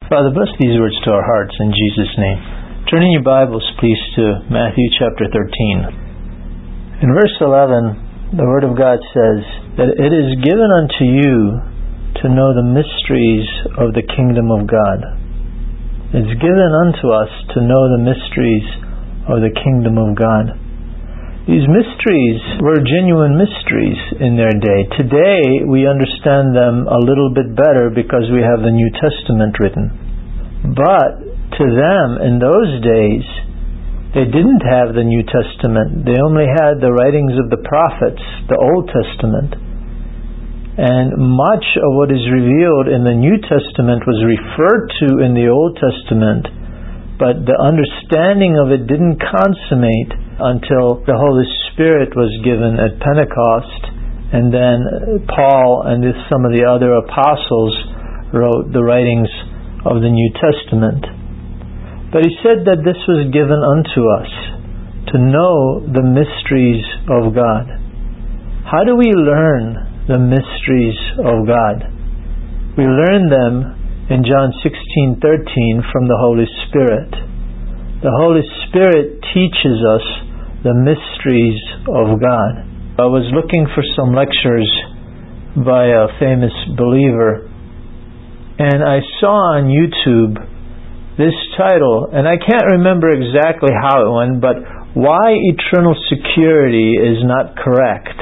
Father, bless these words to our hearts in Jesus' name. Turn in your Bibles, please, to Matthew chapter 13. In verse 11, the Word of God says that it is given unto you to know the mysteries of the kingdom of God. It's given unto us to know the mysteries of the kingdom of God. These mysteries were genuine mysteries in their day. Today, we understand them a little bit better because we have the New Testament written. But to them, in those days, they didn't have the New Testament. They only had the writings of the prophets, the Old Testament. And much of what is revealed in the New Testament was referred to in the Old Testament, but the understanding of it didn't consummate until the Holy Spirit was given at Pentecost, and then Paul and some of the other apostles wrote the writings of the New Testament. But he said that this was given unto us to know the mysteries of God. How do we learn the mysteries of God? We learn them in John 16:13 from the Holy Spirit. The Holy Spirit teaches us the mysteries of God. I was looking for some lectures by a famous believer, and I saw on YouTube this title, and I can't remember exactly how it went, but Why Eternal Security is Not Correct.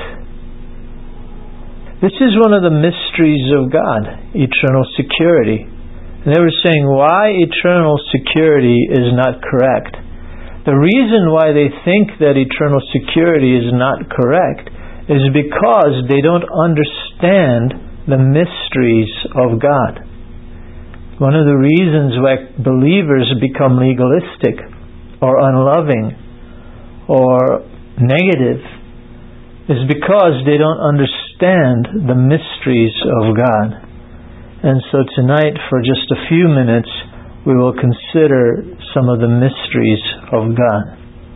This is one of the mysteries of God, eternal security. And they were saying why eternal security is not correct. The reason why they think that eternal security is not correct is because they don't understand the mysteries of God. One of the reasons why believers become legalistic or unloving or negative is because they don't understand the mysteries of God. And so tonight, for just a few minutes, we will consider some of the mysteries of God.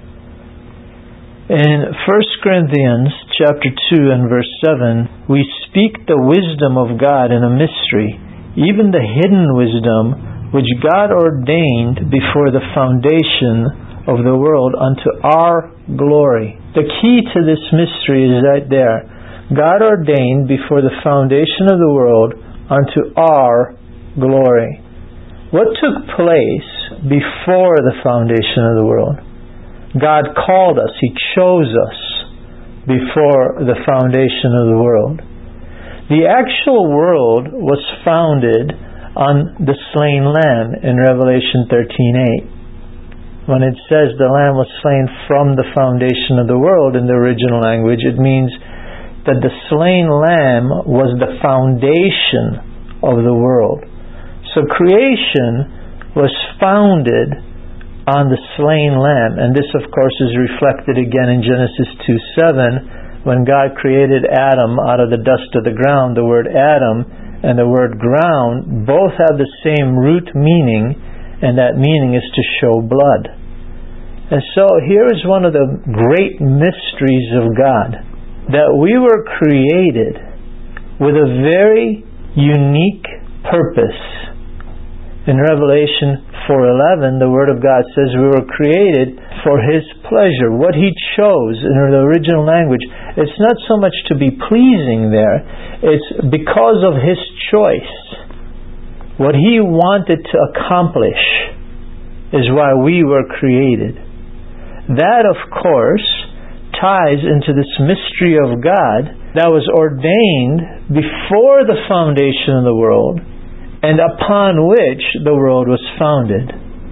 In 1 Corinthians chapter 2 and verse 7, we speak the wisdom of God in a mystery, even the hidden wisdom which God ordained before the foundation of the world unto our glory. The key to this mystery is right there. God ordained before the foundation of the world unto our glory. What took place before the foundation of the world? God called us. He chose us before the foundation of the world. The actual world was founded on the slain Lamb in Revelation 13:8. When it says the Lamb was slain from the foundation of the world in the original language, it means that the slain Lamb was the foundation of the world. So creation was founded on the slain Lamb. And this, of course, is reflected again in Genesis 2:7, when God created Adam out of the dust of the ground. The word Adam and the word ground both have the same root meaning, and that meaning is to show blood. And so here is one of the great mysteries of God, that we were created with a very unique purpose. In Revelation 4:11, the Word of God says we were created for His pleasure. What He chose in the original language, it's not so much to be pleasing there, it's because of His choice. What He wanted to accomplish is why we were created. That, of course, ties into this mystery of God that was ordained before the foundation of the world and upon which the world was founded.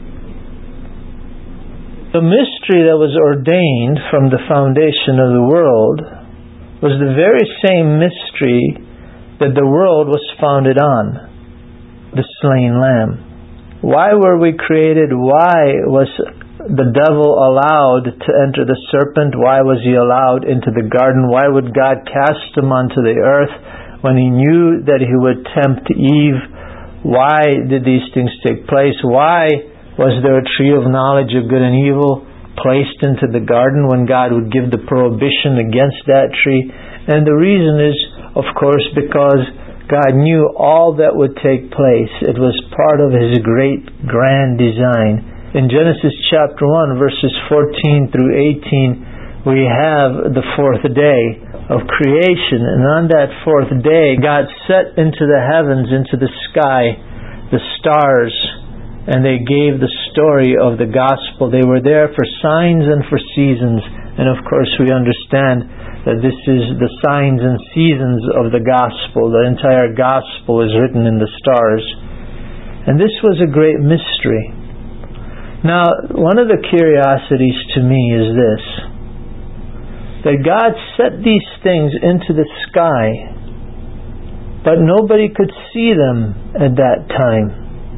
The mystery that was ordained from the foundation of the world was the very same mystery that the world was founded on, the slain Lamb. Why were we created? Why was the devil allowed to enter the serpent? Why was he allowed into the garden? Why would God cast him onto the earth when He knew that he would tempt Eve? Why did these things take place? Why was there a tree of knowledge of good and evil placed into the garden when God would give the prohibition against that tree? And the reason is, of course, because God knew all that would take place. It was part of His great, grand design. In Genesis chapter 1, verses 14 through 18, we have the fourth day of creation. And on that fourth day, God set into the heavens, into the sky, the stars, and they gave the story of the gospel. They were there for signs and for seasons. And of course we understand that this is the signs and seasons of the gospel. The entire gospel is written in the stars. And this was a great mystery. Now, one of the curiosities to me is this: that God set these things into the sky, but nobody could see them at that time.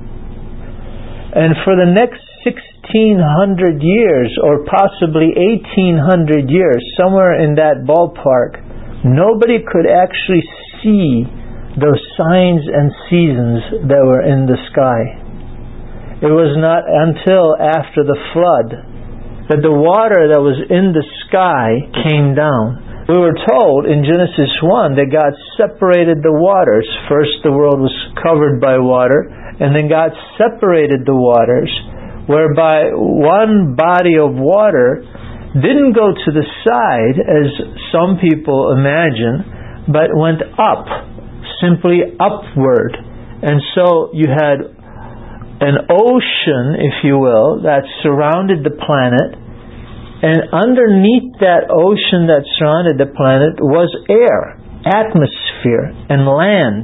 And for the next 1,600 years, or possibly 1,800 years, somewhere in that ballpark, nobody could actually see those signs and seasons that were in the sky. It was not until after the flood that the water that was in the sky came down. We were told in Genesis 1 that God separated the waters. First the world was covered by water, and then God separated the waters, whereby one body of water didn't go to the side, as some people imagine, but went up, simply upward. And so you had an ocean, if you will, that surrounded the planet, and underneath that ocean that surrounded the planet was air, atmosphere, and land.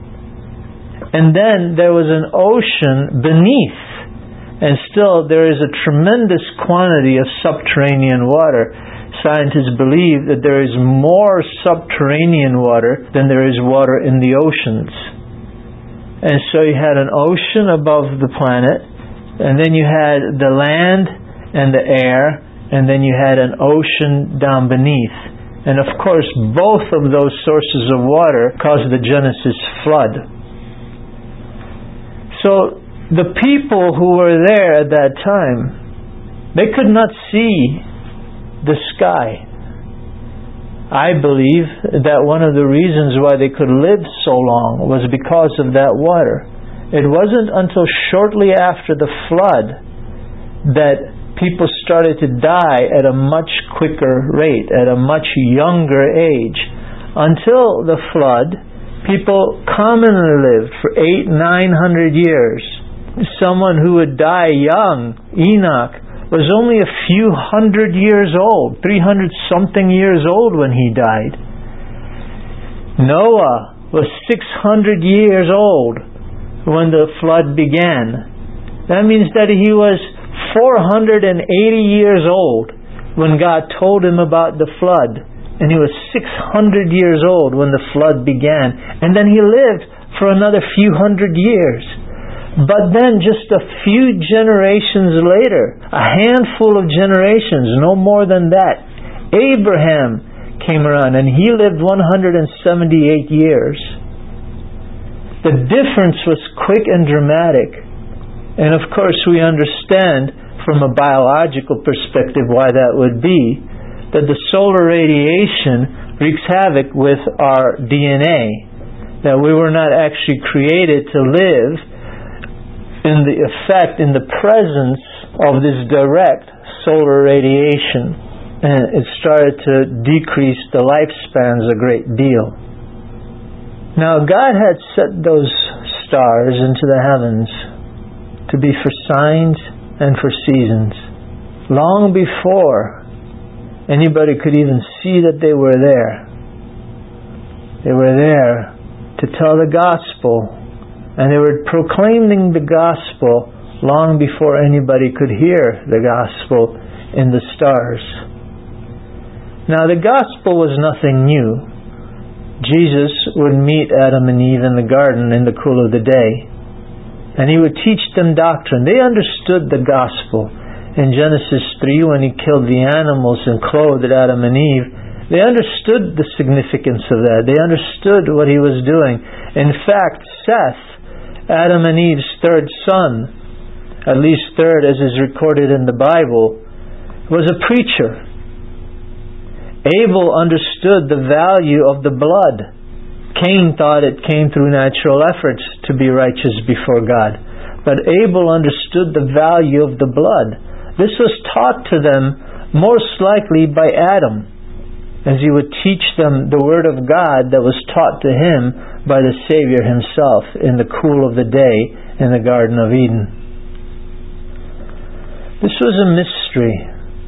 And then there was an ocean beneath. And still there is a tremendous quantity of subterranean water. Scientists believe that there is more subterranean water than there is water in the oceans. And so you had an ocean above the planet, and then you had the land and the air, and then you had an ocean down beneath. And of course both of those sources of water caused the Genesis flood. So the people who were there at that time, they could not see the sky. I believe that one of the reasons why they could live so long was because of that water. It wasn't until shortly after the flood that people started to die at a much quicker rate, at a much younger age. Until the flood, people commonly lived for 800-900 years. Someone who would die young, Enoch, was only a few hundred years old, 300-something years old when he died. Noah was 600 years old when the flood began. That means that he was 480 years old when God told him about the flood. And he was 600 years old when the flood began. And then he lived for another few hundred years. But then just a few generations later, a handful of generations, no more than that, Abraham came around and he lived 178 years. The difference was quick and dramatic. And of course we understand from a biological perspective why that would be, that the solar radiation wreaks havoc with our DNA, that we were not actually created to live in the presence of this direct solar radiation, and it started to decrease the lifespans a great deal. Now God had set those stars into the heavens to be for signs and for seasons, long before anybody could even see that they were there. They were there to tell the gospel. And they were proclaiming the gospel long before anybody could hear the gospel in the stars. Now the gospel was nothing new. Jesus would meet Adam and Eve in the garden in the cool of the day, and He would teach them doctrine. They understood the gospel. In Genesis 3, when He killed the animals and clothed Adam and Eve, they understood the significance of that. They understood what He was doing. In fact, Seth, Adam and Eve's third son, at least third as is recorded in the Bible, was a preacher. Abel understood the value of the blood. Cain thought it came through natural efforts to be righteous before God. But Abel understood the value of the blood. This was taught to them most likely by Adam, as he would teach them the Word of God that was taught to him by the Savior himself in the cool of the day in the Garden of Eden. This was a mystery,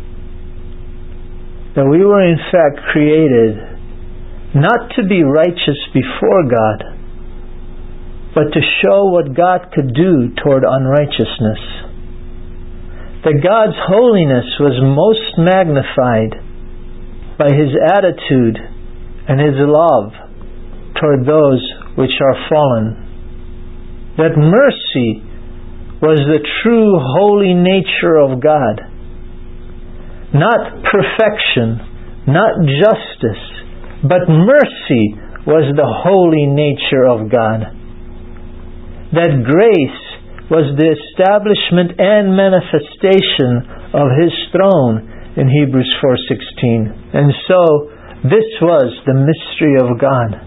that we were in fact created not to be righteous before God, but to show what God could do toward unrighteousness. That God's holiness was most magnified by His attitude and His love toward those which are fallen. That mercy was the true holy nature of God. Not perfection, not justice, but mercy was the holy nature of God. That grace was the establishment and manifestation of His throne in Hebrews 4:16. And so, this was the mystery of God.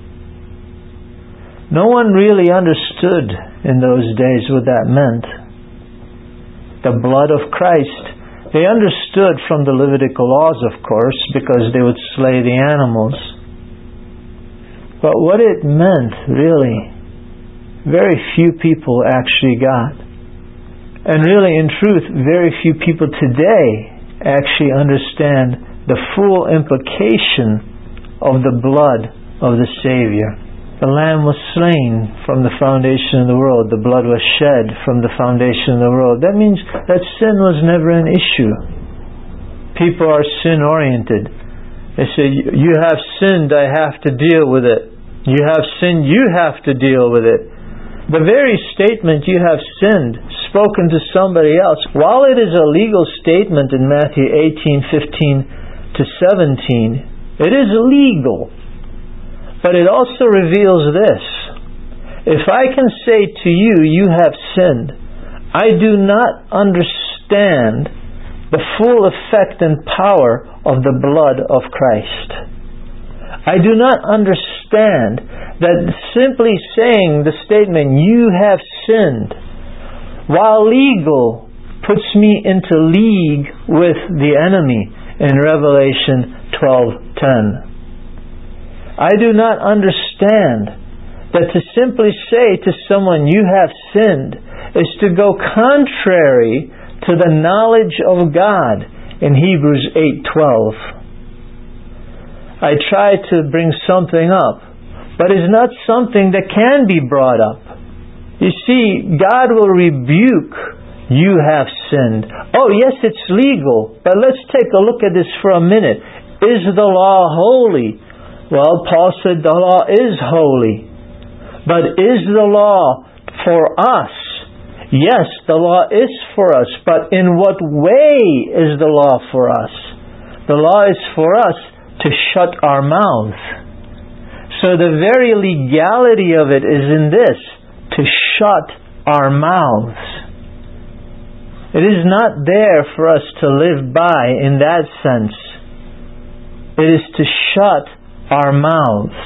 No one really understood in those days what that meant. The blood of Christ. They understood from the Levitical laws, of course, because they would slay the animals. But what it meant, really, very few people actually got. And really, in truth, very few people today actually understand the full implication of the blood of the Savior. The Lamb was slain from the foundation of the world. The blood was shed from the foundation of the world. That means that sin was never an issue. People are sin-oriented. They say, you have sinned, I have to deal with it. You have sinned, you have to deal with it. The very statement, you have sinned, spoken to somebody else, while it is a legal statement in Matthew 18:15-17, it is legal. But it also reveals this. If I can say to you, you have sinned, I do not understand the full effect and power of the blood of Christ. I do not understand that simply saying the statement, you have sinned, while legal, puts me into league with the enemy in Revelation 12:10. I do not understand that to simply say to someone, you have sinned, is to go contrary to the knowledge of God in Hebrews 8:12. I try to bring something up, but it's not something that can be brought up. You see, God will rebuke, you have sinned. Oh yes, it's legal, but let's take a look at this for a minute. Is the law holy? Well, Paul said the law is holy. But is the law for us? Yes, the law is for us, but in what way is the law for us? The law is for us to shut our mouths. So the very legality of it is in this, to shut our mouths. It is not there for us to live by in that sense. It is to shut our mouths.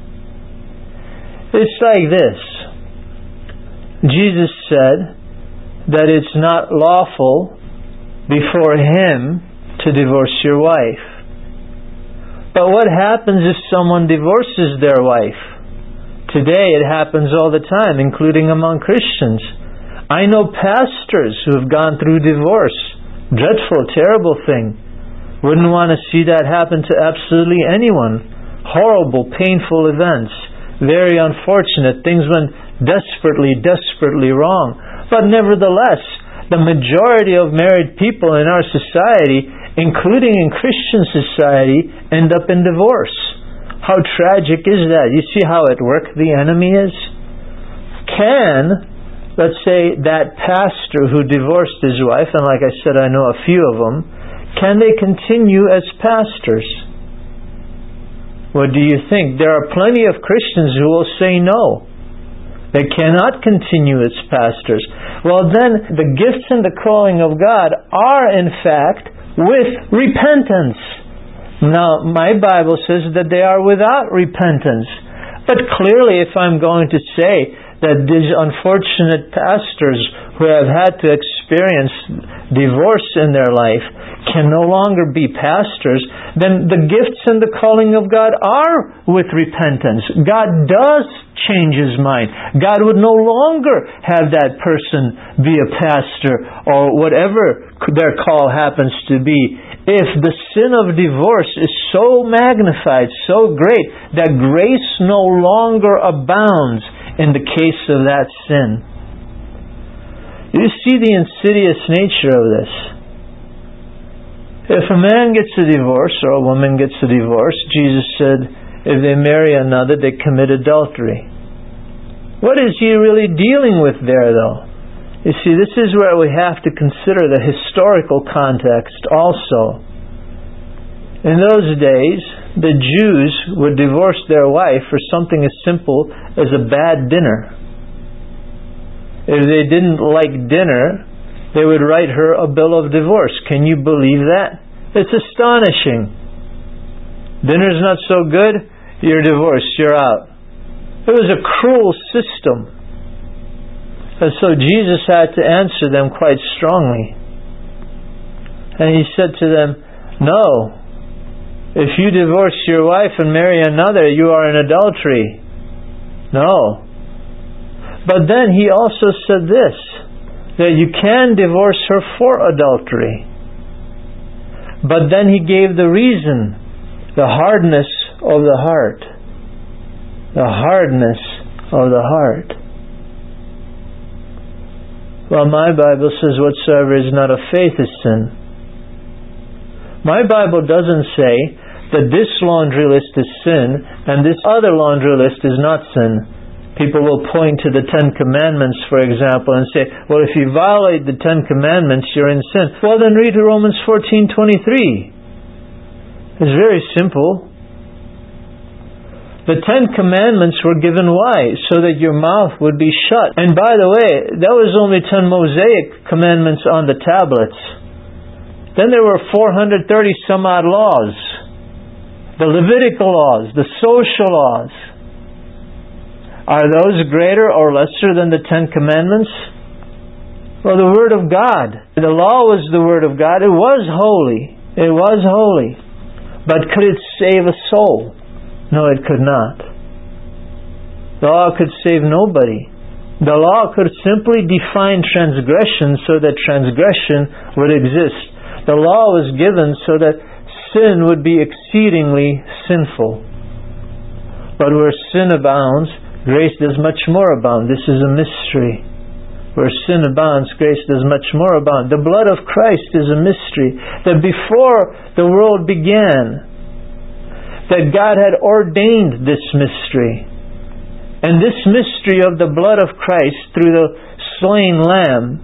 It's like this. Jesus said that it's not lawful before Him to divorce your wife. But what happens if someone divorces their wife? Today it happens all the time, including among Christians. I know pastors who have gone through divorce. Dreadful, terrible thing. Wouldn't want to see that happen to absolutely anyone. Horrible, painful events. Very unfortunate. Things went desperately, desperately wrong. But nevertheless, the majority of married people in our society, including in Christian society, end up in divorce. How tragic is that? You see how at work the enemy is? Can, let's say, that pastor who divorced his wife, and like I said, I know a few of them, can they continue as pastors? What do you think? There are plenty of Christians who will say no. They cannot continue as pastors. Well then, the gifts and the calling of God are in fact with repentance. Now, my Bible says that they are without repentance. But clearly, if I'm going to say that these unfortunate pastors who have had to experience divorce in their life can no longer be pastors, then the gifts and the calling of God are with repentance. God does change His mind. God would no longer have that person be a pastor or whatever their call happens to be, if the sin of divorce is so magnified, so great, that grace no longer abounds in the case of that sin. You see the insidious nature of this. If a man gets a divorce or a woman gets a divorce, Jesus said, if they marry another, they commit adultery. What is He really dealing with there, though? You see, this is where we have to consider the historical context also. In those days, the Jews would divorce their wife for something as simple as a bad dinner. If they didn't like dinner, they would write her a bill of divorce. Can you believe that? It's astonishing. Dinner's not so good, you're divorced, you're out. It was a cruel system. And so Jesus had to answer them quite strongly. And He said to them, no, if you divorce your wife and marry another, you are in adultery. No. But then He also said this, that you can divorce her for adultery. But then He gave the reason, the hardness of the heart. The hardness of the heart. Well, my Bible says whatsoever is not of faith is sin. My Bible doesn't say that this laundry list is sin and this other laundry list is not sin. People will point to the Ten Commandments, for example, and say, well, if you violate the Ten Commandments, you're in sin. Well, then read Romans 14:23. It's very simple. The Ten Commandments were given why? So that your mouth would be shut. And by the way, that was only 10 Mosaic commandments on the tablets. Then there were 430 some odd laws. The Levitical laws, the social laws. Are those greater or lesser than the Ten Commandments? Well, the Word of God. The law was the Word of God. It was holy. It was holy. But could it save a soul? No, it could not. The law could save nobody. The law could simply define transgression so that transgression would exist. The law was given so that sin would be exceedingly sinful. But where sin abounds, grace does much more abound. This is a mystery. Where sin abounds, grace does much more abound. The blood of Christ is a mystery. That before the world began, that God had ordained this mystery. And this mystery of the blood of Christ through the slain Lamb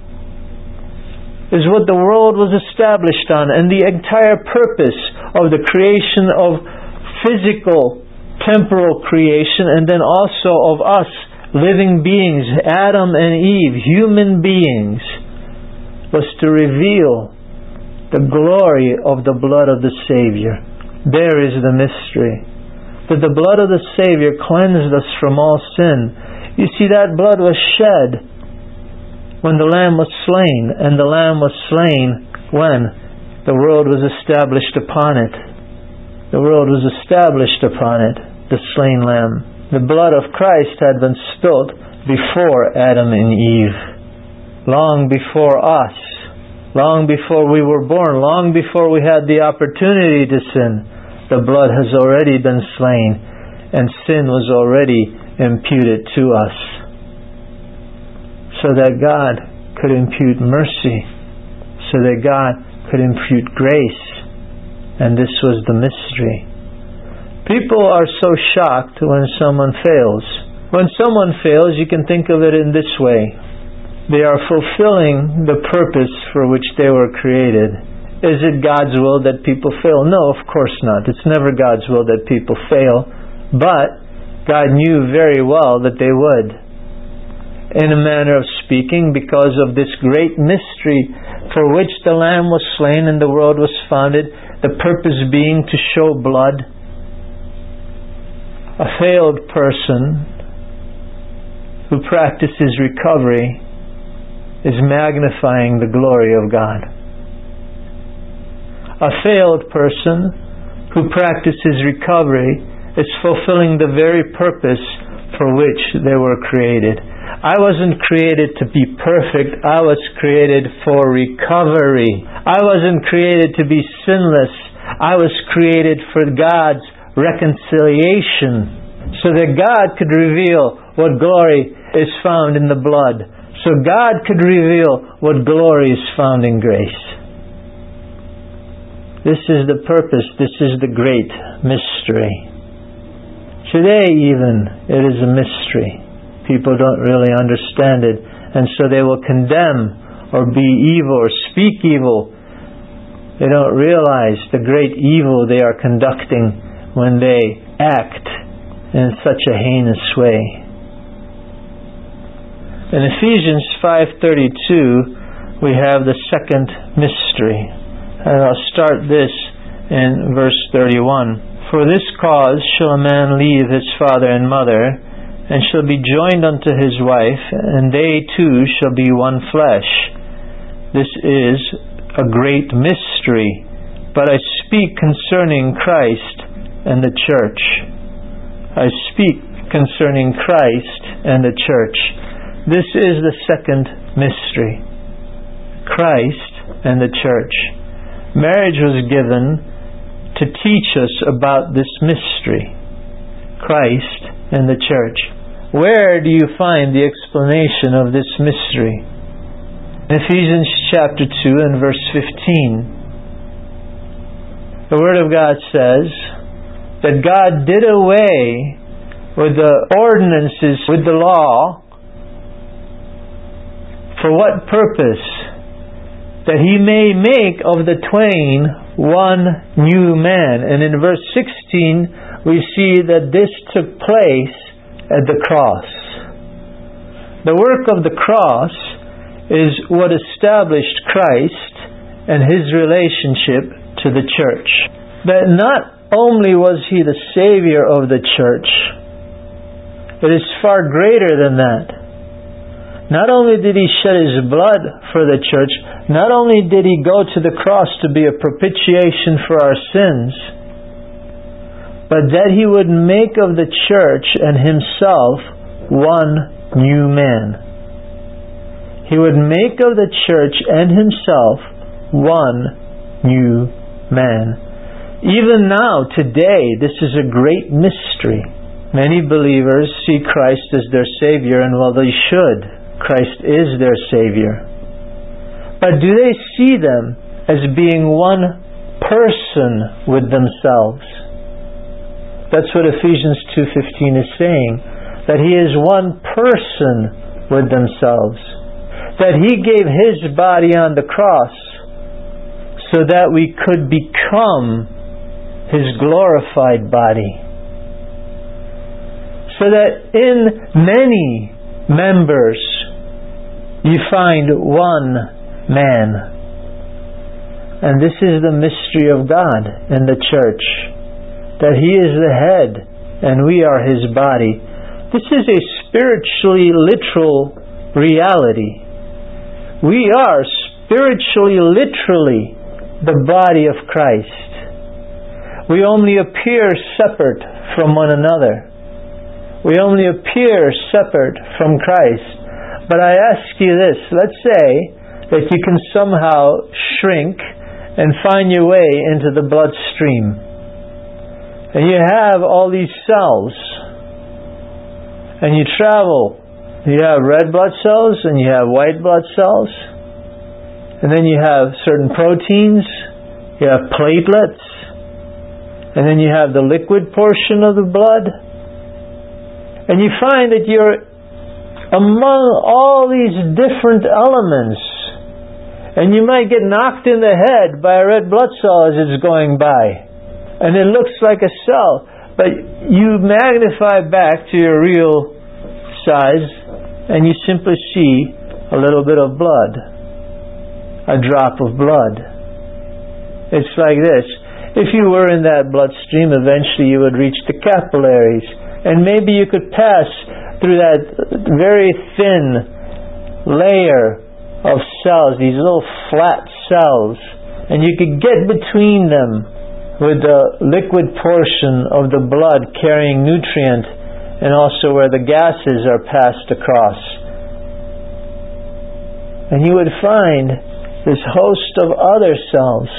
is what the world was established on, and the entire purpose of the creation of physical, temporal creation, and then also of us, living beings, Adam and Eve, human beings, was to reveal the glory of the blood of the Savior. There is the mystery. That the blood of the Savior cleansed us from all sin. You see, that blood was shed when the Lamb was slain. And the Lamb was slain when the world was established upon it. The world was established upon it, the slain Lamb. The blood of Christ had been spilt before Adam and Eve. Long before us. Long before we were born, long before we had the opportunity to sin, the blood has already been slain, and sin was already imputed to us. So that God could impute mercy, so that God could impute grace, and this was the mystery. People are so shocked when someone fails. When someone fails, you can think of it in this way. They are fulfilling the purpose for which they were created. Is it God's will that people fail? No, of course not. It's never God's will that people fail. But God knew very well that they would. In a manner of speaking, because of this great mystery for which the Lamb was slain and the world was founded, the purpose being to show blood. A failed person who practices recovery is magnifying the glory of God. A failed person who practices recovery is fulfilling the very purpose for which they were created. I wasn't created to be perfect. I was created for recovery. I wasn't created to be sinless. I was created for God's reconciliation, so that God could reveal what glory is found in the blood, so God could reveal what glory is found in grace. This is the purpose. This is the great mystery. Today even, it is a mystery. People don't really understand it, and so they will condemn or be evil or speak evil. They don't realize the great evil they are conducting when they act in such a heinous way. In Ephesians 5:32, we have the second mystery. And I'll start this in verse 31. For this cause shall a man leave his father and mother, and shall be joined unto his wife, and they two shall be one flesh. This is a great mystery, but I speak concerning Christ and the church. I speak concerning Christ and the church. This is the second mystery. Christ and the church. Marriage was given to teach us about this mystery. Christ and the church. Where do you find the explanation of this mystery? In Ephesians chapter 2 and verse 15. The Word of God says that God did away with the ordinances, with the law. For what purpose? That He may make of the twain one new man. And in verse 16 we see that this took place at the cross. The work of the cross is what established Christ and His relationship to the church. That not only was He the Savior of the church, it is far greater than that. Not only did He shed His blood for the church, not only did He go to the cross to be a propitiation for our sins, but that He would make of the church and Himself one new man. He would make of the church and Himself one new man. Even now, today, this is a great mystery. Many believers see Christ as their Savior, and well, they should. Christ is their Savior. But do they see them as being one person with themselves? That's what Ephesians 2:15 is saying. That He is one person with themselves. That He gave His body on the cross so that we could become His glorified body. So that in many members you find one man. And this is the mystery of God in the church. That He is the head and we are His body. This is a spiritually literal reality. We are spiritually, literally the body of Christ. We only appear separate from one another. We only appear separate from Christ. But I ask you this, let's say that you can somehow shrink and find your way into the bloodstream. And you have all these cells. And you travel. You have red blood cells and you have white blood cells. And then you have certain proteins. You have platelets. And then you have the liquid portion of the blood. And you find that you're among all these different elements. And you might get knocked in the head by a red blood cell as it's going by. And it looks like a cell. But you magnify back to your real size and you simply see a little bit of blood. A drop of blood. It's like this. If you were in that bloodstream, eventually you would reach the capillaries. And maybe you could pass through that very thin layer of cells, these little flat cells, and you could get between them with the liquid portion of the blood carrying nutrient, and also where the gases are passed across. And you would find this host of other cells.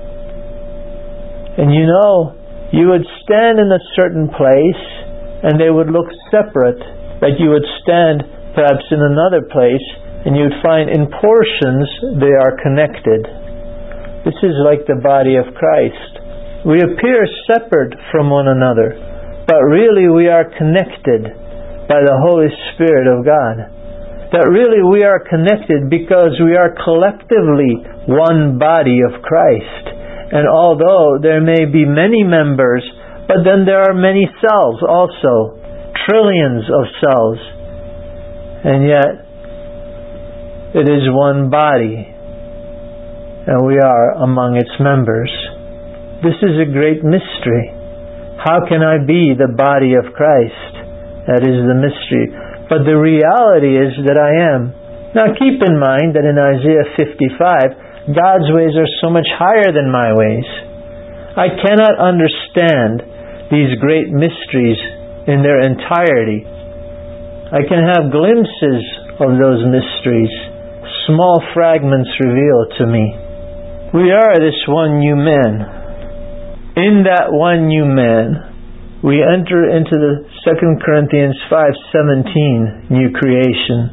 And you would stand in a certain place and they would look separate, like you would stand perhaps in another place and you would find in portions they are connected. This is like the body of Christ. We appear separate from one another, but really we are connected by the Holy Spirit of God. That really we are connected because we are collectively one body of Christ. And although there may be many members, but then there are many cells also, trillions of cells, and yet it is one body, and we are among its members. This is a great mystery. How can I be the body of Christ? That is the mystery. But the reality is that I am. Now keep in mind that in Isaiah 55, God's ways are so much higher than my ways. I cannot understand these great mysteries in their entirety. I can have glimpses of those mysteries, small fragments revealed to me. We are this one new man. In that one new man, we enter into the 2 Corinthians 5:17 new creation.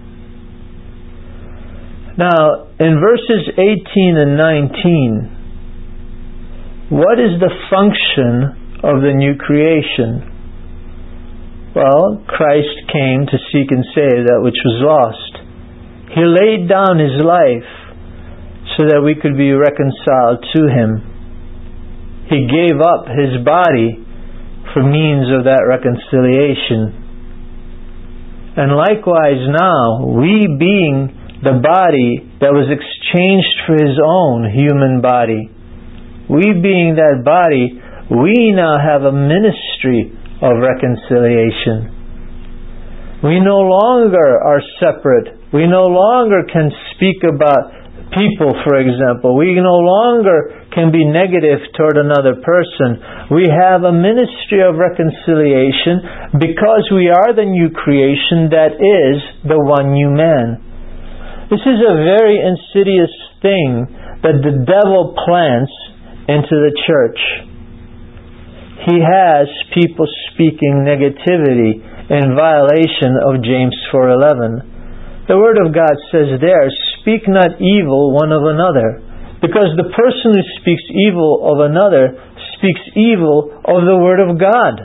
Now, in verses 18 and 19, what is the function of the new creation? Well, Christ came to seek and save that which was lost. He laid down His life so that we could be reconciled to Him. He gave up His body for means of that reconciliation. And likewise now, we being the body that was exchanged for His own human body, we being that body, we now have a ministry of reconciliation. We no longer are separate. We no longer can speak about people, for example. We no longer can be negative toward another person. We have a ministry of reconciliation because we are the new creation that is the one new man. This is a very insidious thing that the devil plants into the church. He has people speaking negativity in violation of James 4:11. The Word of God says there, "Speak not evil one of another," because the person who speaks evil of another speaks evil of the Word of God,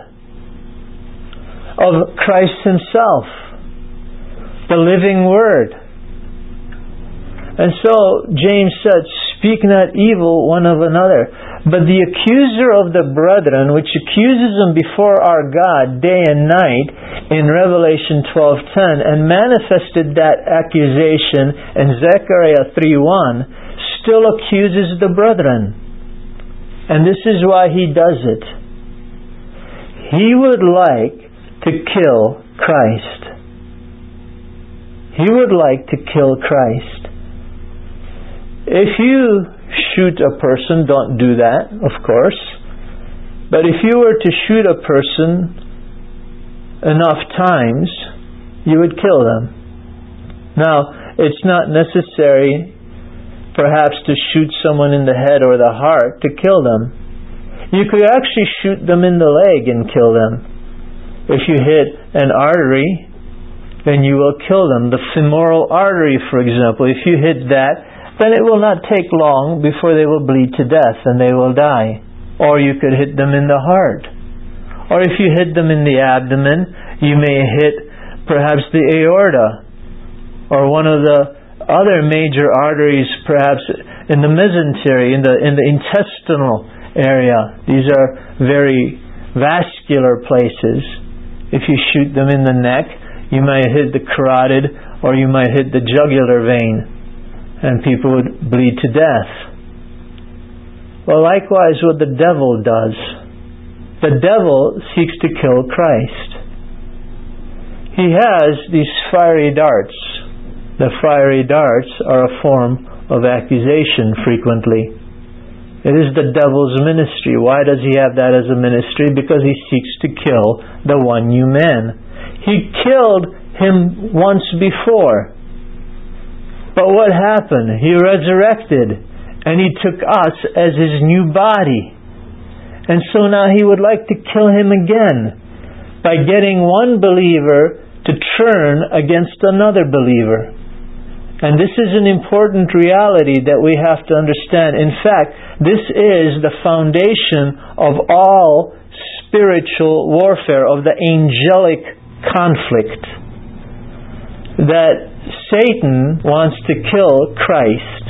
of Christ Himself, the living Word. And so James said, "Speak not evil one of another." But the accuser of the brethren, which accuses them before our God day and night, in Revelation 12:10, and manifested that accusation in Zechariah 3:1, still accuses the brethren. And this is why he does it. He would like to kill Christ. He would like to kill Christ. If you shoot a person, don't do that, of course. But if you were to shoot a person enough times, you would kill them. Now, it's not necessary perhaps to shoot someone in the head or the heart to kill them. You could actually shoot them in the leg and kill them. If you hit an artery, then you will kill them. The femoral artery, for example, if you hit that, then it will not take long before they will bleed to death and they will die. Or you could hit them in the heart. Or if you hit them in the abdomen, you may hit perhaps the aorta or one of the other major arteries, perhaps in the mesentery, in the intestinal area. These are very vascular places. If you shoot them in the neck, you might hit the carotid or you might hit the jugular vein, and people would bleed to death. Well, likewise what the devil does. the devil seeks to kill Christ. He has these fiery darts. The fiery darts are a form of accusation frequently. It is the devil's ministry. Why does he have that as a ministry? Because he seeks to kill the one new man. He killed him once before. But what happened? He resurrected, and he took us as his new body. And so now he would like to kill him again by getting one believer to turn against another believer. And this is an important reality that we have to understand. In fact, this is the foundation of all spiritual warfare, of the angelic conflict. That Satan wants to kill Christ.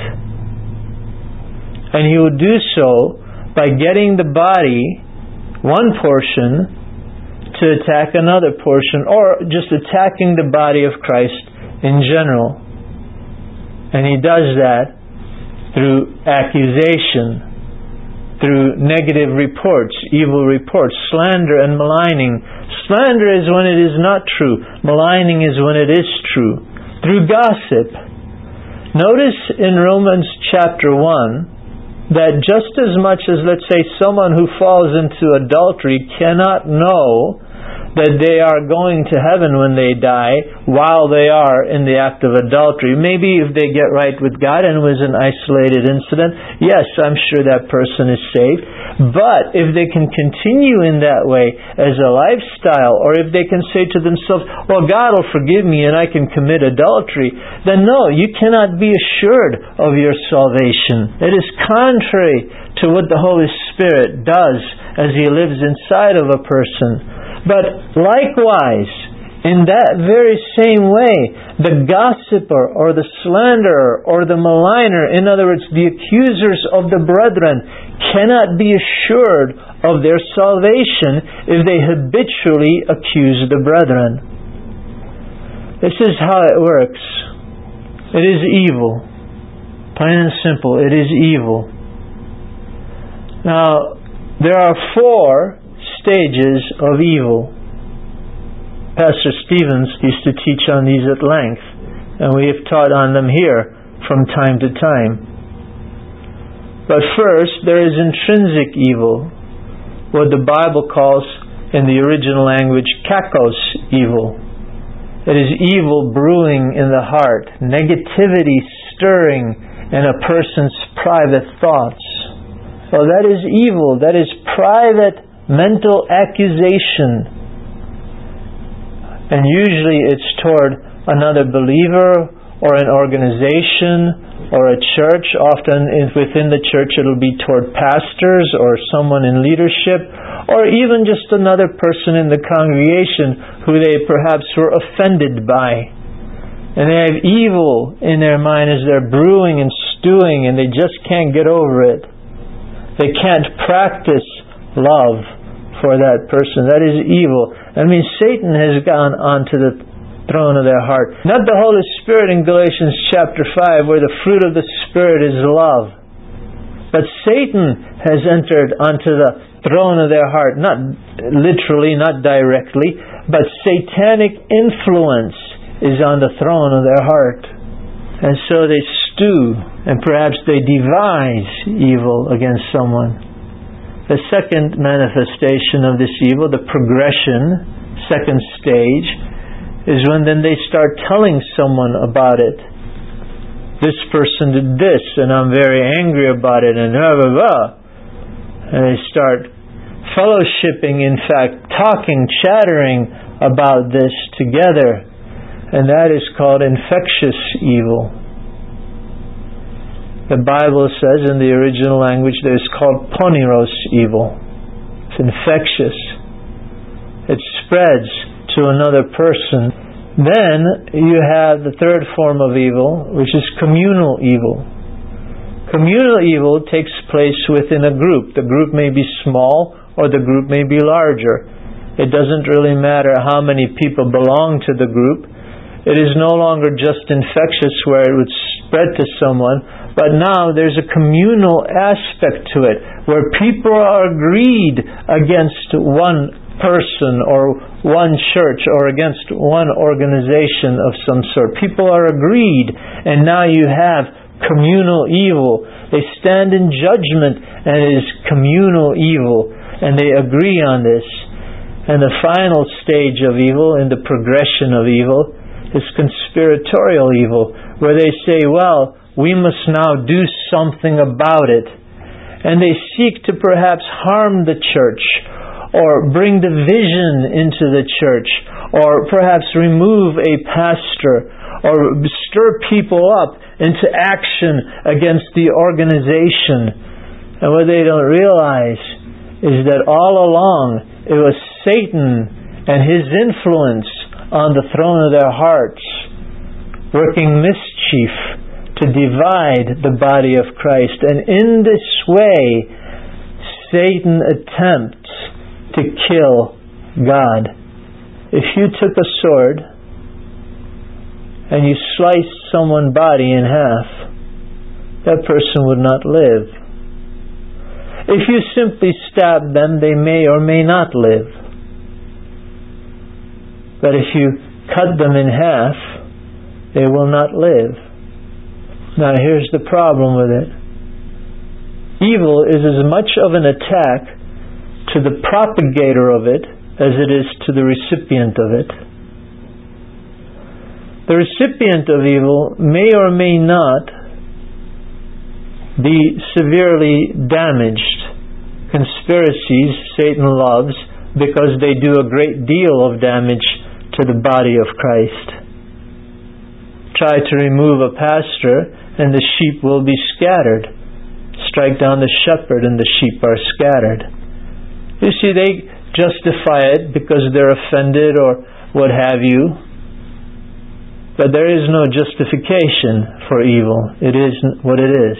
And he will do so by getting the body, one portion, to attack another portion, or just attacking the body of Christ in general. And he does that through accusation, through negative reports, evil reports, slander and maligning. Slander is when it is not true. Maligning is when it is true. Through gossip. Notice in Romans chapter 1 that just as much as, let's say, someone who falls into adultery cannot know that they are going to heaven when they die while they are in the act of adultery. Maybe if they get right with God and it was an isolated incident, yes, I'm sure that person is saved. But if they can continue in that way as a lifestyle, or if they can say to themselves, well, God will forgive me and I can commit adultery, then no, you cannot be assured of your salvation. It is contrary to what the Holy Spirit does as He lives inside of a person. But likewise, in that very same way, the gossiper or the slanderer or the maligner, in other words, the accusers of the brethren, cannot be assured of their salvation if they habitually accuse the brethren. This is how it works. It is evil. Plain and simple, it is evil. Now, there are 4 stages of evil. Pastor Stevens used to teach on these at length, and we have taught on them here from time to time. But first, there is intrinsic evil, what the Bible calls in the original language kakos evil. It is evil brewing in the heart, negativity stirring in a person's private thoughts. Well, that is evil. That is private mental accusation. And usually it's toward another believer or an organization or a church. Often within the church it'll be toward pastors or someone in leadership, or even just another person in the congregation who they perhaps were offended by. And they have evil in their mind as they're brewing and stewing, and they just can't get over it. They can't practice love for that person. That is evil. I mean, Satan has gone onto the throne of their heart. Not the Holy Spirit in Galatians chapter 5, where the fruit of the Spirit is love. But Satan has entered onto the throne of their heart. Not literally, not directly, but satanic influence is on the throne of their heart. And so they stew, and perhaps they devise evil against someone. The second manifestation of this evil, the progression, second stage, is when then they start telling someone about it. This person did this, and I'm very angry about it, and blah, blah, blah. And they start fellowshipping, in fact, talking, chattering about this together. And that is called infectious evil. The Bible says in the original language that it's called poneros evil. It's infectious. It spreads to another person. Then you have the third form of evil, which is communal evil. Communal evil takes place within a group. The group may be small or the group may be larger. It doesn't really matter how many people belong to the group. It is no longer just infectious where it would spread to someone, But now there's a communal aspect to it, where people are agreed against one person or one church or against one organization of some sort. People are agreed, and now you have communal evil. They stand in judgment, and it is communal evil, and they agree on this. And the final stage of evil, in the progression of evil, is conspiratorial evil, where they say, well, we must now do something about it. And they seek to perhaps harm the church, or bring division into the church, or perhaps remove a pastor, or stir people up into action against the organization. And what they don't realize is that all along it was Satan and his influence on the throne of their hearts, working mischief to divide the body of Christ. And in this way, Satan attempts to kill God. If you took a sword and you sliced someone's body in half, that person would not live. If you simply stab them, they may or may not live. But if you cut them in half, they will not live. Now here's the problem with it. Evil is as much of an attack to the propagator of it as it is to the recipient of it. The recipient of evil may or may not be severely damaged. Conspiracies Satan loves because they do a great deal of damage to the body of Christ. Try to remove a pastor and the sheep will be scattered. Strike down the shepherd and the sheep are scattered. You see, they justify it because they're offended or what have you. But there is no justification for evil. It is what it is.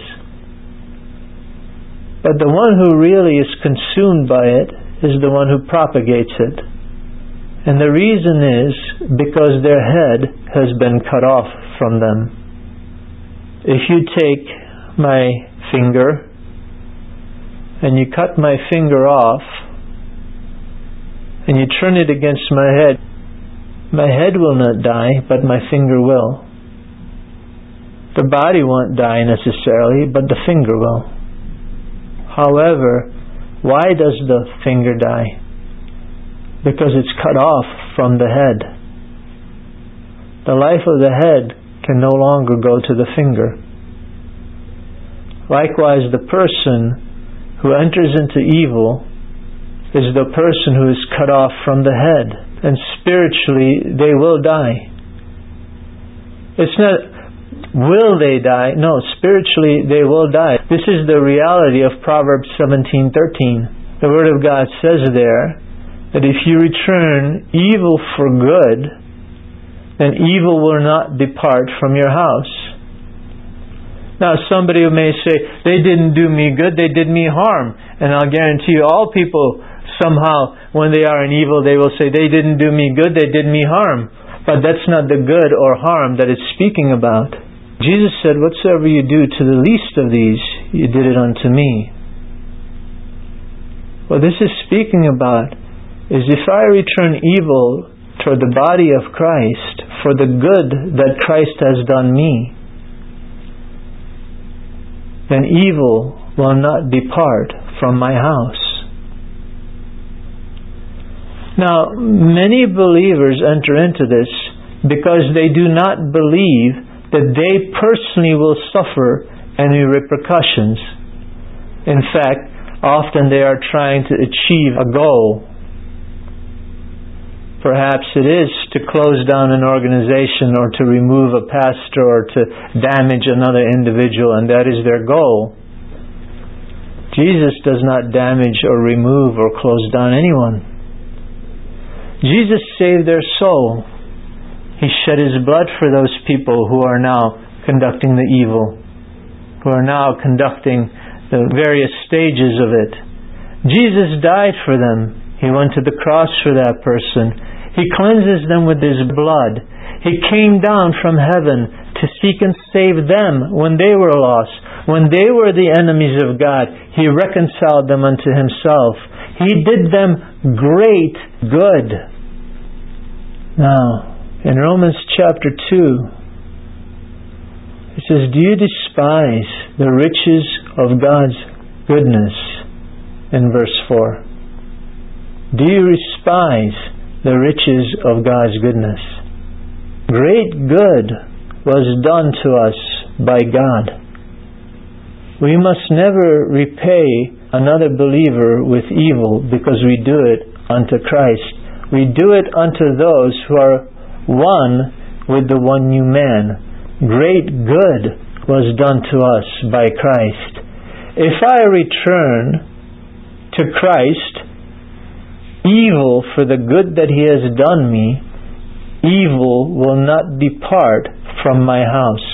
But the one who really is consumed by it is the one who propagates it. And the reason is because their head has been cut off from them. If you take my finger and you cut my finger off and you turn it against my head will not die, but my finger will. The body won't die necessarily, but the finger will. However, why does the finger die? Because it's cut off from the head. The life of the head can no longer go to the finger. Likewise, the person who enters into evil is the person who is cut off from the head. And spiritually, they will die. It's not, will they die? No, spiritually, they will die. This is the reality of Proverbs 17:13. The Word of God says there that if you return evil for good, then evil will not depart from your house. Now, somebody may say, they didn't do me good, they did me harm. And I'll guarantee you, all people somehow, when they are in evil, they will say, they didn't do me good, they did me harm. But that's not the good or harm that it's speaking about. Jesus said, whatsoever you do to the least of these, you did it unto me. What this is speaking about is if I return evil toward the body of Christ for the good that Christ has done me, then evil will not depart from my house. Now, many believers enter into this because they do not believe that they personally will suffer any repercussions. In fact, often they are trying to achieve a goal. Perhaps it is to close down an organization or to remove a pastor or to damage another individual, and that is their goal. Jesus does not damage or remove or close down anyone. Jesus saved their soul. He shed His blood for those people who are now conducting the evil, who are now conducting the various stages of it. Jesus died for them. He went to the cross for that person. He cleanses them with His blood. He came down from heaven to to seek and save them when they were lost. When they were the enemies of God, He reconciled them unto Himself. He did them great good. Now, in Romans chapter 2, it says, do you despise the riches of God's goodness? In verse 4. Do you despise the riches of God's goodness? Great good was done to us by God. We must never repay another believer with evil because we do it unto Christ. We do it unto those who are one with the one new man. Great good was done to us by Christ. If I return to Christ evil for the good that He has done me, evil will not depart from my house.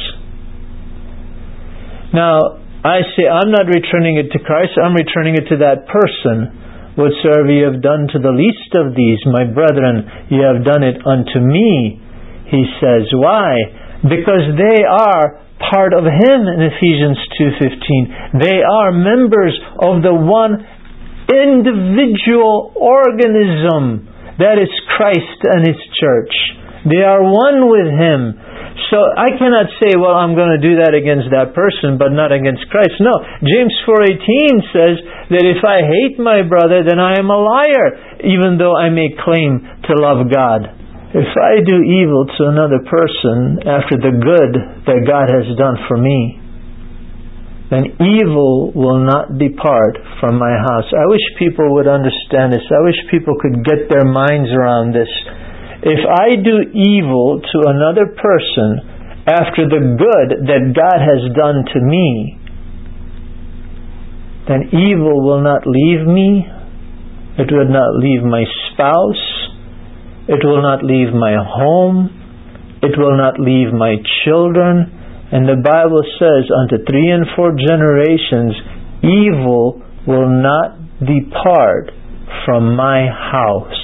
Now, I say, I'm not returning it to Christ, I'm returning it to that person. Whatsoever you have done to the least of these, my brethren, you have done it unto me, He says. Why? Because they are part of Him in Ephesians 2:15. They are members of the one individual organism that is Christ and His church. They are one with Him. So I cannot say, well, I'm going to do that against that person, but not against Christ. No. James 4:18 says that if I hate my brother, then I am a liar, even though I may claim to love God. If I do evil to another person after the good that God has done for me, then evil will not depart from my house. I wish people would understand this. I wish people could get their minds around this. If I do evil to another person after the good that God has done to me, then evil will not leave me. It will not leave my spouse. It will not leave my home. It will not leave my children. And the Bible says, unto 3 and 4 generations, evil will not depart from my house.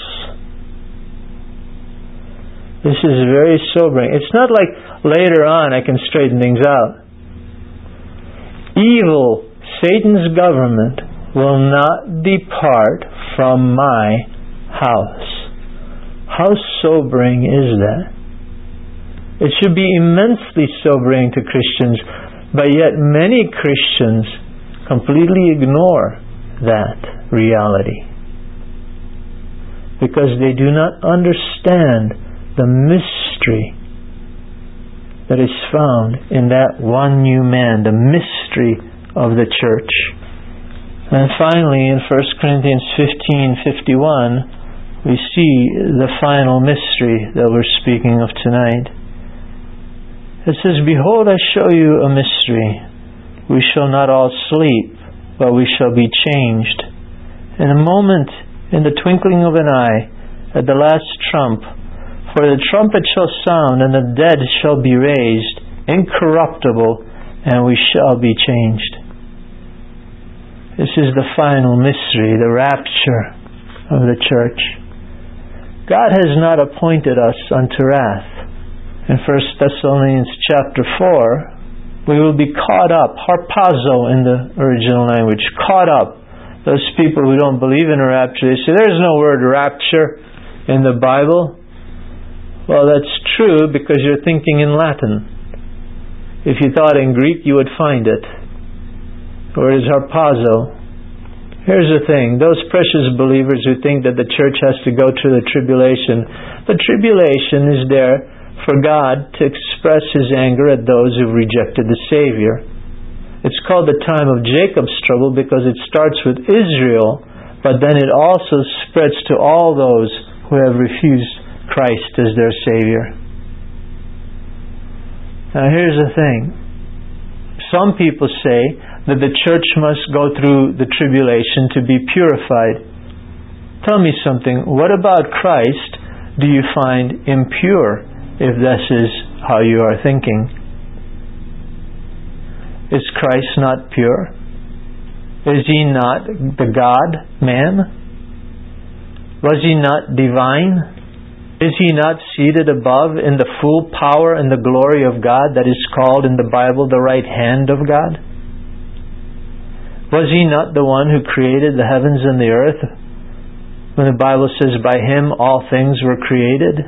This is very sobering. It's not like later on I can straighten things out. Evil, Satan's government, will not depart from my house. How sobering is that? It should be immensely sobering to Christians, but yet many Christians completely ignore that reality because they do not understand the mystery that is found in that one new man, the mystery of the church. And finally, in 1 Corinthians 15:51, we see the final mystery that we're speaking of tonight. It says, behold, I show you a mystery. We shall not all sleep, but we shall be changed. In a moment, in the twinkling of an eye, at the last trump, for the trumpet shall sound, and the dead shall be raised, incorruptible, and we shall be changed. This is the final mystery, the rapture of the church. God has not appointed us unto wrath. In 1 Thessalonians chapter 4, we will be caught up, harpazo in the original language, caught up. Those people who don't believe in a rapture, they say, there's no word rapture in the Bible. Well, that's true because you're thinking in Latin. If you thought in Greek, you would find it. Where is harpazo? Here's the thing. Those precious believers who think that the church has to go through the tribulation is there for God to express His anger at those who've rejected the Savior. It's called the time of Jacob's trouble because it starts with Israel, but then it also spreads to all those who have refused Christ as their Savior. Now here's the thing. Some people say that the church must go through the tribulation to be purified. Tell me something. What about Christ do you find impure, if this is how you are thinking? Is Christ not pure? Is He not the God-man? Was He not divine? Is He not seated above in the full power and the glory of God that is called in the Bible the right hand of God? Was He not the one who created the heavens and the earth? When the Bible says, by Him all things were created.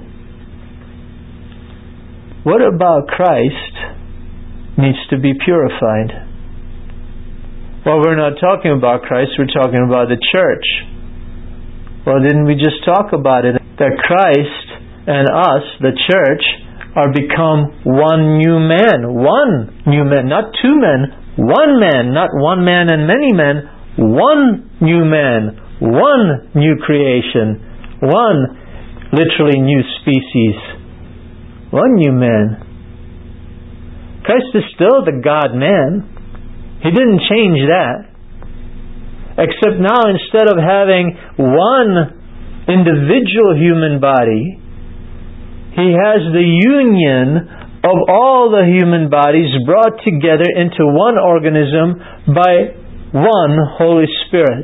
What about Christ needs to be purified? Well, we're not talking about Christ, we're talking about the church. Well, didn't we just talk about it? That Christ and us, the church, are become one new man. One new man, not two men. One man, not one man and many men. One new man. One new creation. One literally new species. One new man. Christ is still the God-man. He didn't change that. Except now, instead of having one individual human body, He has the union of all the human bodies brought together into one organism by one Holy Spirit.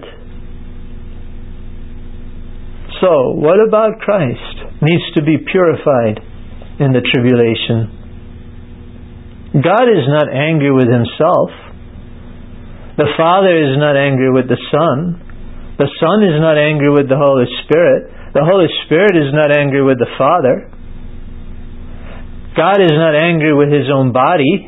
So, what about Christ? Needs to be purified in the tribulation. God is not angry with Himself. The Father is not angry with the Son. The Son is not angry with the Holy Spirit. The Holy Spirit is not angry with the Father. God is not angry with His own body.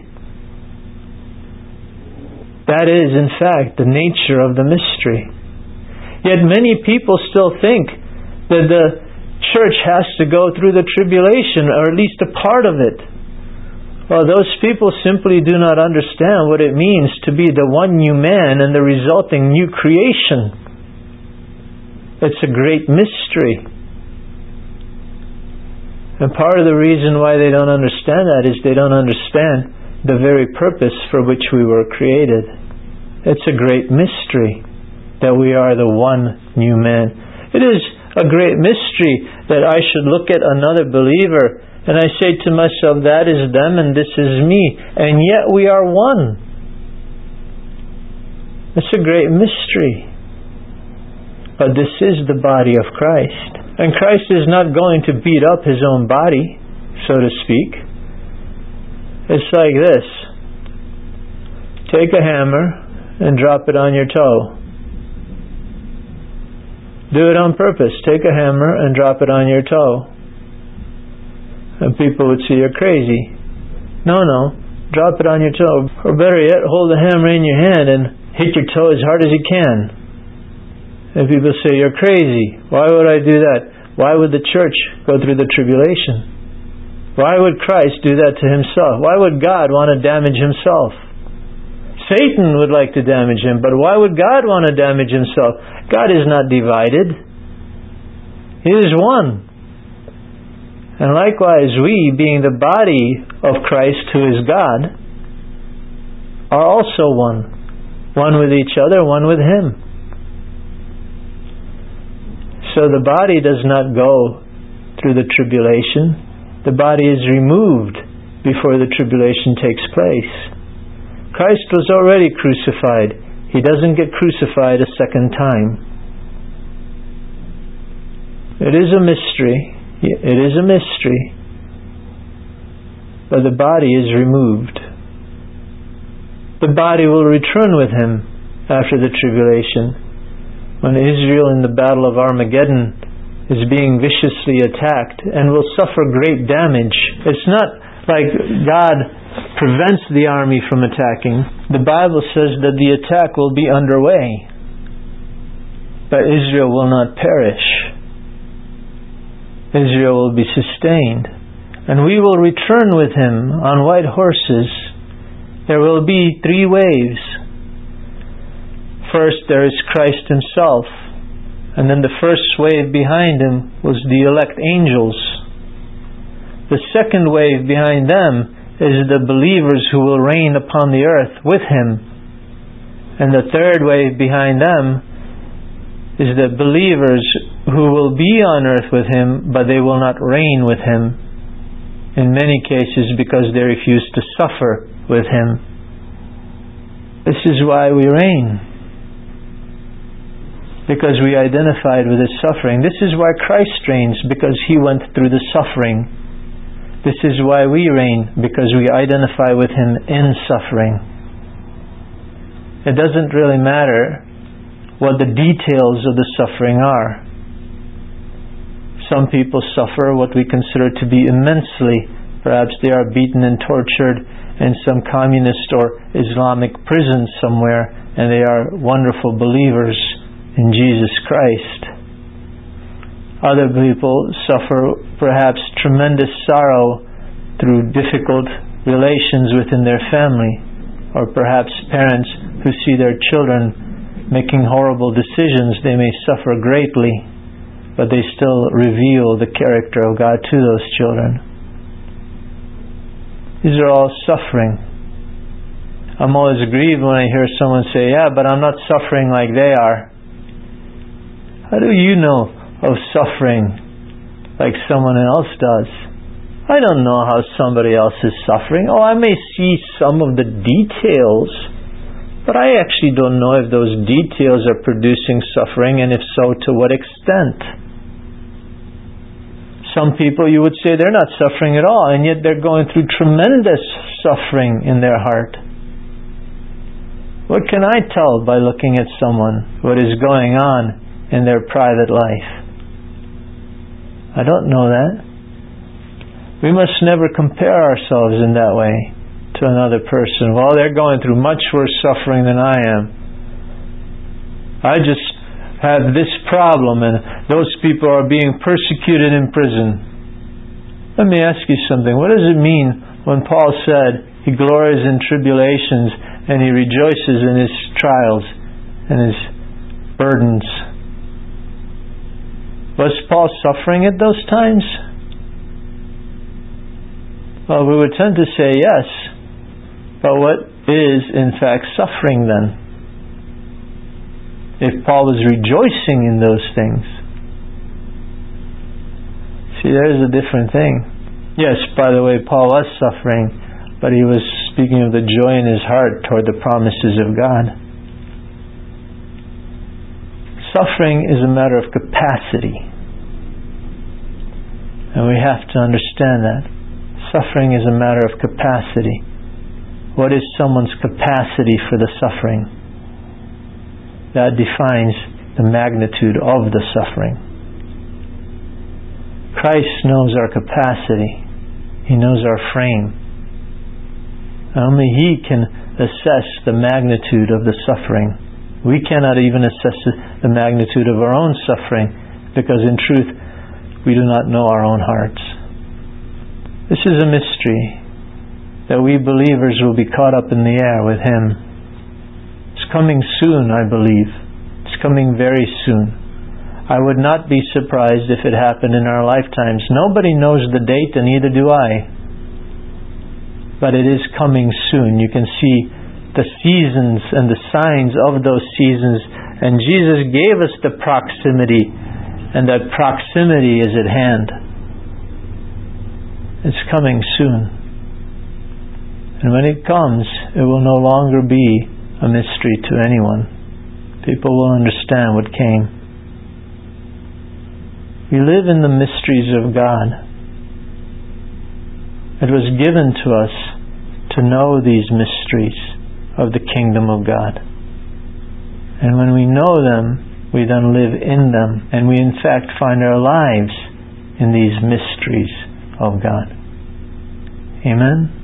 That is, in fact, the nature of the mystery. Yet many people still think that the church has to go through the tribulation, or at least a part of it. Well, those people simply do not understand what it means to be the one new man and the resulting new creation. It's a great mystery. And part of the reason why they don't understand that is they don't understand the very purpose for which we were created. It's a great mystery that we are the one new man. It is a great mystery that I should look at another believer and I say to myself, that is them and this is me. And yet we are one. It's a great mystery. But this is the body of Christ. And Christ is not going to beat up His own body, so to speak. It's like this. Take a hammer and drop it on your toe. Do it on purpose. Take a hammer and drop it on your toe. And people would say, you're crazy. No. Drop it on your toe. Or better yet, hold the hammer in your hand and hit your toe as hard as you can. And people say, you're crazy. Why would I do that? Why would the church go through the tribulation? Why would Christ do that to Himself? Why would God want to damage Himself? Satan would like to damage Him, but why would God want to damage Himself? God is not divided. He is one. And likewise, we, being the body of Christ, who is God, are also one. One with each other, one with Him. So the body does not go through the tribulation. The body is removed before the tribulation takes place. Christ was already crucified. He doesn't get crucified a second time. It is a mystery. It is a mystery. But the body is removed. The body will return with Him after the tribulation. When Israel in the battle of Armageddon is being viciously attacked and will suffer great damage. It's not like God prevents the army from attacking. The Bible says that the attack will be underway, but Israel will not perish. Israel will be sustained, and we will return with Him on white horses. There will be 3 waves. First, there is Christ Himself, and then the first wave behind Him was the elect angels. The second wave behind them is the believers who will reign upon the earth with Him. And the third wave behind them is the believers who will be on earth with Him, but they will not reign with Him. In many cases because they refuse to suffer with Him. This is why we reign. because we identified with His suffering. This is why Christ reigns, because He went through the suffering. This is why we reign, because we identify with Him in suffering. It doesn't really matter what the details of the suffering are. Some people suffer what we consider to be immensely. Perhaps they are beaten and tortured in some communist or Islamic prison somewhere, and they are wonderful believers in Jesus Christ. Other people suffer perhaps tremendous sorrow through difficult relations within their family, or perhaps parents who see their children making horrible decisions. They may suffer greatly, but they still reveal the character of God to those children. These are all suffering. I'm always grieved when I hear someone say, "Yeah, but I'm not suffering like they are." How do you know of suffering like someone else does? I don't know how somebody else is suffering. Oh, I may see some of the details, but I actually don't know if those details are producing suffering, and if so, to what extent. Some people, you would say, they're not suffering at all, and yet they're going through tremendous suffering in their heart. What can I tell by looking at someone what is going on in their private life? I don't know that. We must never compare ourselves in that way to another person. Well, they're going through much worse suffering than I am. I just have this problem, and those people are being persecuted in prison. Let me ask you something. What does it mean when Paul said he glories in tribulations and he rejoices in his trials and his burdens? Was Paul suffering at those times? Well, we would tend to say yes. But what is in fact suffering then? If Paul was rejoicing in those things. See, there's a different thing. Yes, by the way, Paul was suffering, but he was speaking of the joy in his heart toward the promises of God. Suffering is a matter of capacity. And we have to understand that. Suffering is a matter of capacity. What is someone's capacity for the suffering? That defines the magnitude of the suffering. Christ knows our capacity. He knows our frame. Only He can assess the magnitude of the suffering. We cannot even assess the magnitude of our own suffering, because in truth, we do not know our own hearts. This is a mystery, that we believers will be caught up in the air with Him. It's coming soon, I believe. It's coming very soon. I would not be surprised if it happened in our lifetimes. Nobody knows the date, and neither do I. But it is coming soon. You can see the seasons and the signs of those seasons. And Jesus gave us the proximity, and that proximity is at hand. It's coming soon. And when it comes, it will no longer be a mystery to anyone. People will understand what came. We live in the mysteries of God. It was given to us to know these mysteries of the kingdom of God. And when we know them, we then live in them, and we in fact find our lives in these mysteries of God. Amen?